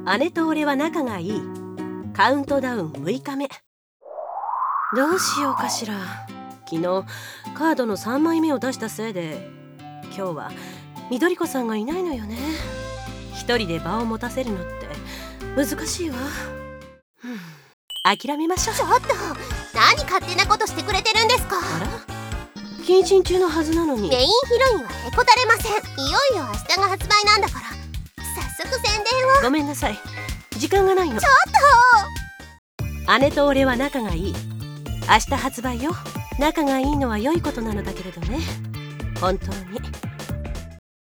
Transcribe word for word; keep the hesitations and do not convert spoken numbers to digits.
姉と俺は仲がいい。カウントダウンむいかめ。どうしようかしら。昨日カードのさんまいめを出したせいで、今日は緑子さんがいないのよね。一人で場を持たせるのって難しいわ。ふん、諦めましょう。 ちょっと何勝手なことしてくれてるんですか。 あら、謹慎中のはずなのに。 メインヒロインはへこたれません。いよいよ明日が発売なんだから早速宣伝を。 ごめんなさい、時間がないの。 ちょっと姉と俺は仲がいい。明日発売よ。仲がいいのは良いことなのだけれどね、本当に